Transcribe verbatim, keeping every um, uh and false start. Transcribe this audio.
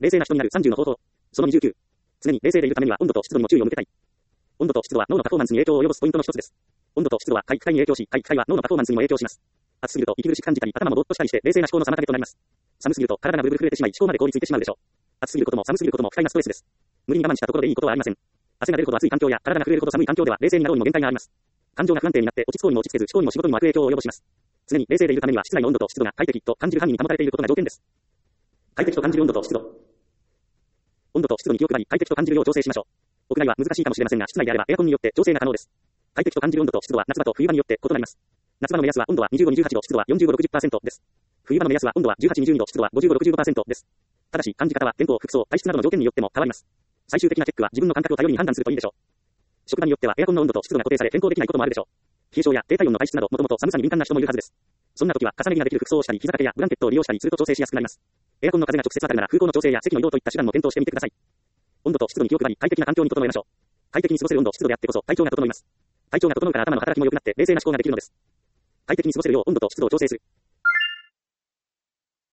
冷静な人になるさんじゅうの方法。そのにじゅうきゅう。常に冷静でいるためには温度と湿度にも注意を向けたい。温度と湿度は脳のパフォーマンスに影響を及ぼすポイントの一つです。温度と湿度は回復体に影響し、回復体は脳のパフォーマンスにも影響します。暑すぎると息苦しく感じたり、頭もぼーっとしたりして冷静な思考の妨げとなります。寒すぎると体がブルブル震えてしまい、思考まで凍りついてしまうでしょう。暑すぎることも寒すぎることも不快なストレスです。無理に我慢したところでいいことはありません。汗が出るほど暑い環境や体が震えるほど寒い環境では冷静になろうにも限界があります。感情が不安定になって落ち着こうにも落ち着けず、思考にも仕事にも悪影響を及ぼします。常に冷静でいるためには室内の温度と湿度が快適と感じる範囲に保たれていることが条件です。快適と感じる温度と湿度。温度と湿度に気を配り、快適と感じるよう調整しましょう。屋外は難しいかもしれませんが、室内であればエアコンによって調整が可能です。快適と感じる温度と湿度は夏場と冬場によって異なります。夏場の目安は温度はにじゅうご、にじゅうはちど、湿度はよんじゅうご、ろくじゅっパーセント です。冬場の目安は温度はじゅうはち、にじゅうにど、湿度はごじゅうご、ろくじゅうごパーセント です。ただし、感じ方は天候、服装、体質などの条件によっても変わります。最終的なチェックは自分の感覚を頼りに判断するといいでしょう。職場によってはエアコンの温度と湿度が固定され変更できないこともあるでしょう。冷え性や低体温の体質など、もともと寒さに敏感な人もいるはずです。そんな時は重ね着ができる服装をしたり、膝掛けやブランケットを利用したりすると調整しやすくなります。エアコンの風が直接当たるなら空港の調整や席の移動といった手段も検討してみてください。温度と湿度に気を配り、快適な環境に整えましょう。快適に過ごせる温度、湿度であってこそ体調が整います。体調が整うから頭の働きも良くなって冷静な思考ができるのです。快適に過ごせるよう温度と湿度を調整する。